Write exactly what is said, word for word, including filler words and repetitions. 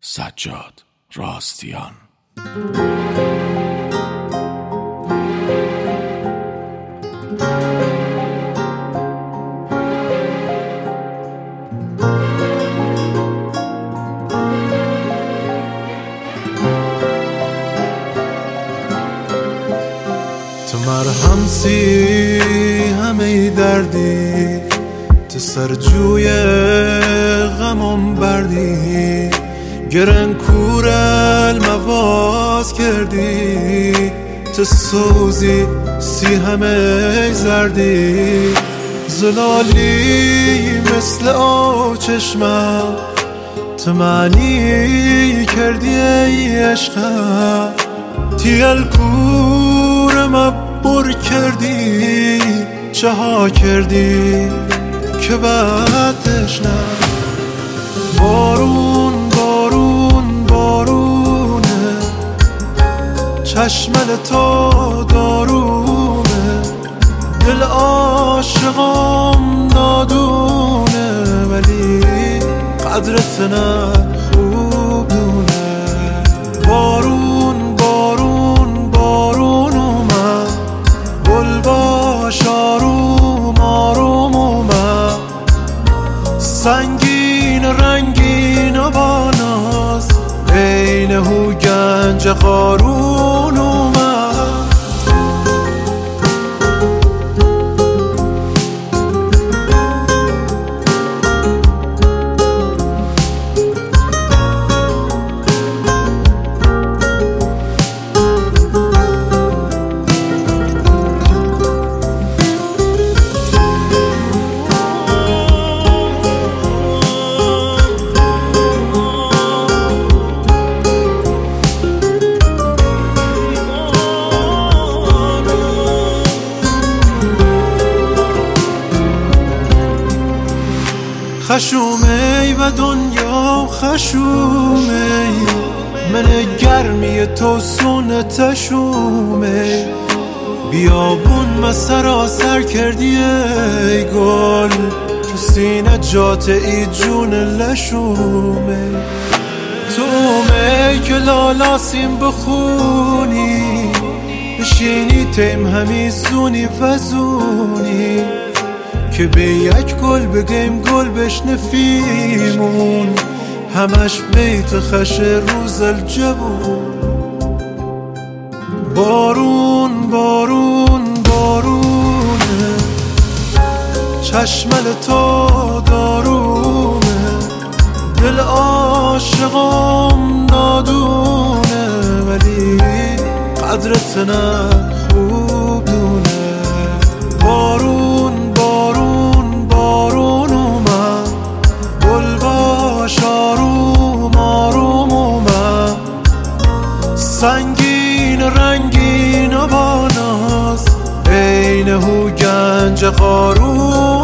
سجاد راستیان. تو مرهم سی همه دردی، تو سرجوی غمم بردی، گرن کور المواز کردی، تو سوزی سی همه زردی، زلالی مثل آو چشمم، تو معنی کردی ای عشقم، تیل کورم بر کردی، چه ها کردی که بعدش نه. بارون بارون بارونه، چشمل تو دارونه، دل عاشقم نادونه، ولی قدرت نه خوب دونه. بارون بارون بارون اومد، گل باش آروم آروم اومد، سنگین رنگین و با ناز، عین هو گنج قارون اومد. خشومی و دنیا خشومی، من گرمی تو سونتشومی، بیابون ما سراسر کردی ای گل، تو سینه جات ای جون لشومی، تو می که لالاسیم بخونی، بشینی تیم همیزونی وزونی، که به یک گل بگیم گل بشنفیمون، همش بیت خش روز الجبون. بارون بارون بارونه، چشمل تو دارونه، دل عاشقم نادونه، ولی قدرت نه خوب دونه. بارون بارون بارون اومد، گل باش آروم آروم اومد، سنگین رنگین و با ناز، عین هو گنج قارون